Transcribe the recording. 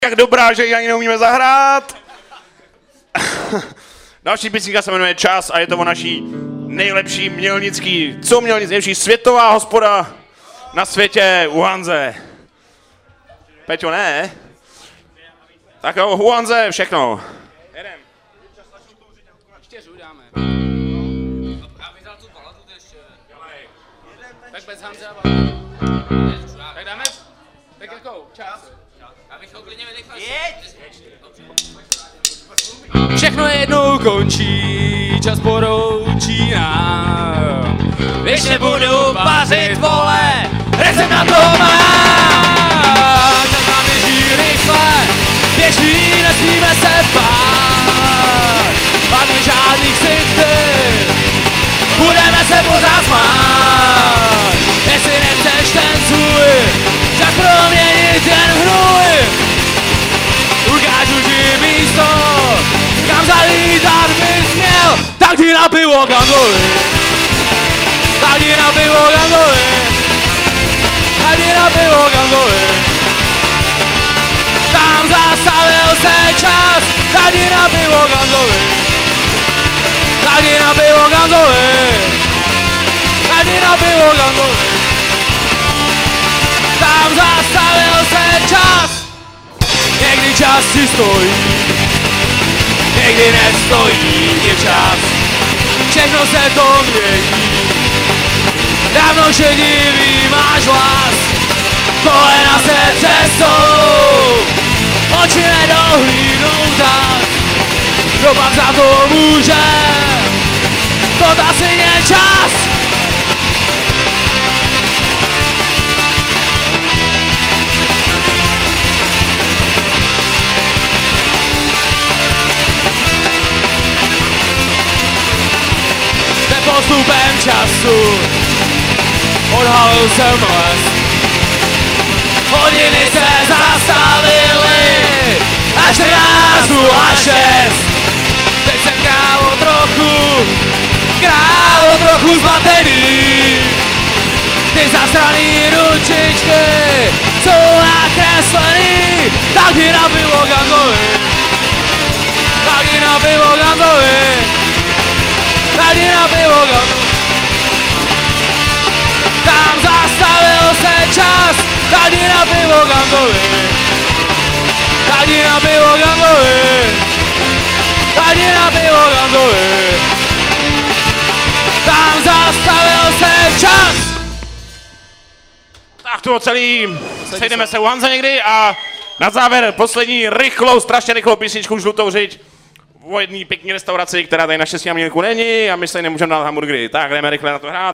Jak dobrá, že ji ani neumíme zahrát. Další písnička se jmenuje Čas a je to o naší nejlepší mělnický, co mělnický, nejlepší světová hospoda na světě, u Hanze. Peťo, ne? Tak jo, u Hanze, všechno. Jedem. Čtyřu dáme. Já bych dal tu baladu ještě. Tak bez Hanze a baladu. Tak dáme? Tak jakou? Čas. Abych ho klidně vydechal. Všechno jednou končí, čas poroučí nám. Když nebudu vařit, vole, recept na to mám. Čas nám běží rychle, běží, nesmíme se bát. Padne žádných sympty, budeme se pořád smát. Jestli nechceš ten svůj čas proměnit jen v hnůj, ukážu ti místo, kam zalítat bys měl. Tak jdi na pivo Gangovi, tak jdi na pivo Gangovi, tak jdi na pivo Gangovi. Tam zastavil se čas, tak jdi na pivo Gangovi, tak jdi na pivo Gangovi, tak jdi na pivo Gangovi. Tam zastavil se čas. Někdy čas si stojí, někdy nestojí ti čas. Všechno se to mění, dávno šedivý máš hlas. Kolena se třesou, oči nedohlídnou tak. Kdo pak za to může, to asi je čas. Postupem času odhalil jsem les. Hodiny se zastavily a 14:06. Teď jsem králo trochu zmatený. Ty zasraný ručičky jsou nakreslený. Tak jdi na pivo Gangovi, tak jdi na pivo Gangovi, tak jdi na pivo Gangovi. Tam zastavil se čas, tak jdi na pivo Gangovi, tak jdi na pivo Gangovi, tak jdi na pivo Gangovi. Tam zastavil se čas. Tak to celý, sejdeme se u Hanze někdy a na závěr poslední strašně rychlou písničku Žlutou řiď o jedné pěkné restauraci, která tady na Štěstí na Mělníku není a my se nemůžeme dát hamburgery. Tak jdeme rychle na to hrát.